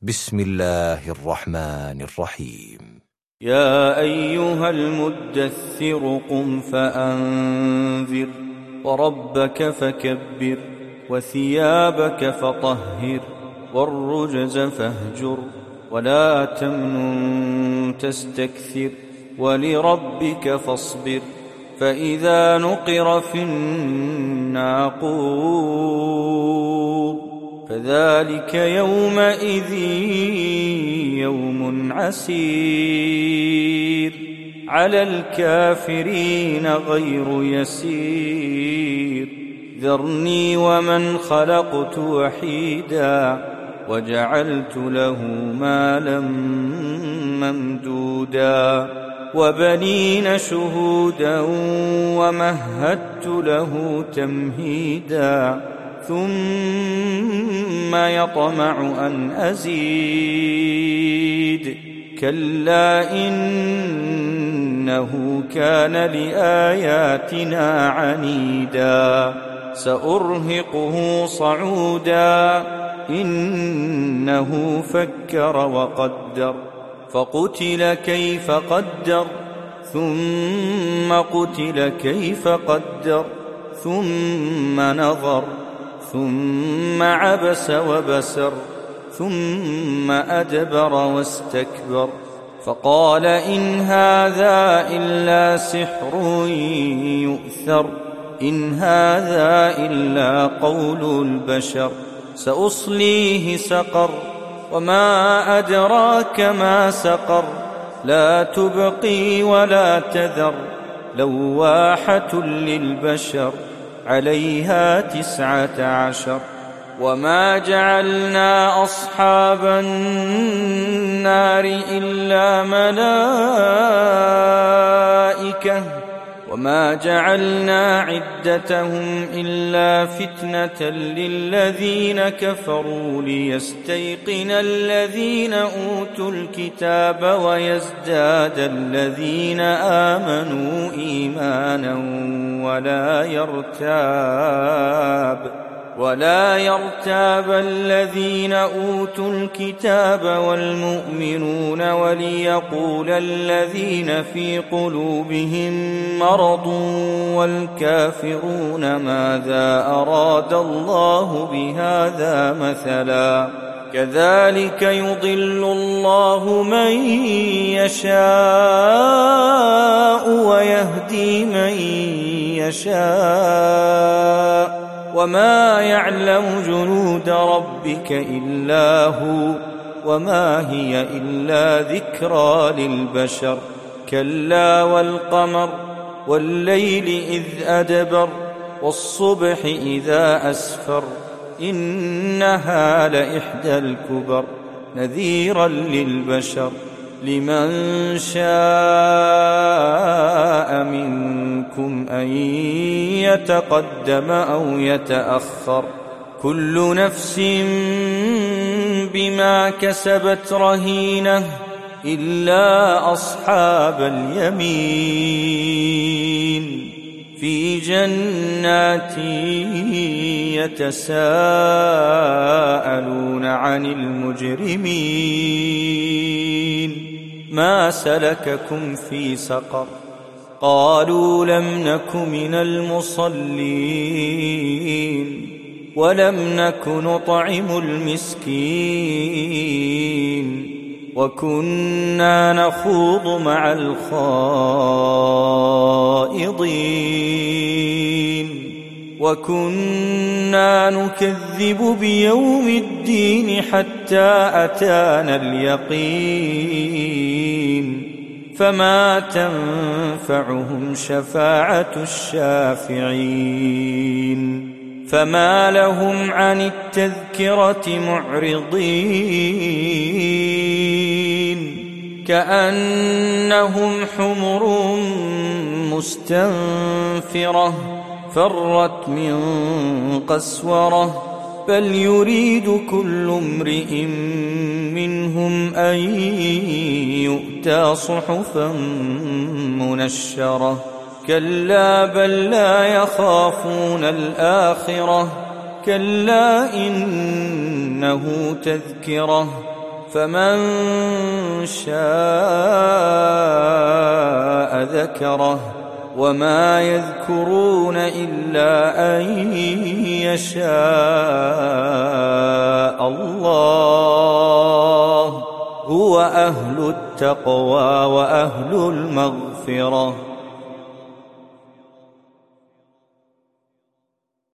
بسم الله الرحمن الرحيم. يا أيها المدثر قم فأنذر وربك فكبر وثيابك فطهر والرجز فاهجر ولا تمنن تستكثر ولربك فاصبر فإذا نقر في الناقور فذلك يومئذ يوم عسير على الكافرين غير يسير ذرني ومن خلقت وحيدا وجعلت له مالا ممدودا وبنين شهودا ومهدت له تمهيدا ثم يطمع أن أزيد كلا إنه كان لآياتنا عنيدا سأرهقه صعودا إنه فكر وقدر فقتل كيف قدر ثم قتل كيف قدر ثم نظر ثم عبس وبسر ثم أدبر واستكبر فقال إن هذا إلا سحر يؤثر إن هذا إلا قول البشر سأصليه سقر وما أدراك ما سقر لا تبقي ولا تذر لواحة للبشر عليها 19 وما جعلنا أصحاب النار إلا ملائكة وما جعلنا عدتهم إلا فتنة للذين كفروا ليستيقن الذين أوتوا الكتاب ويزداد الذين آمنوا إيمانا ولا يرتاب الذين أوتوا الكتاب والمؤمنون وليقول الذين في قلوبهم مرض والكافرون ماذا أراد الله بهذا مثلا كذلك يضل الله من يشاء ويهدي من يشاء وما يعلم جنود ربك إلا هو وما هي إلا ذكرى للبشر كلا والقمر والليل إذ أدبر والصبح إذا أسفر إنها لإحدى الكبر نذيرا للبشر لمن شاء منكم أن يتقدم أو يتأخر كل نفس بما كسبت رهينة إلا أصحاب اليمين في جنات يتساءلون عن المجرمين ما سلككم في سقر قالوا لم نك من المصلين ولم نك نطعم المسكين وكنا نخوض مع الخائضين وكنا نكذب بيوم الدين حتى أتانا اليقين فما تنفعهم شفاعة الشافعين فما لهم عن التذكرة معرضين كأنهم حمر مستنفرة فرت من قسورة بل يريد كل امرئ منهم أن يؤتى صحفا منشرة كلا بل لا يخافون الآخرة كلا إنه تذكرة فمن شاء ذكره وما يذكرون إلا أن يشاء الله هو أهل التقوى وأهل المغفرة.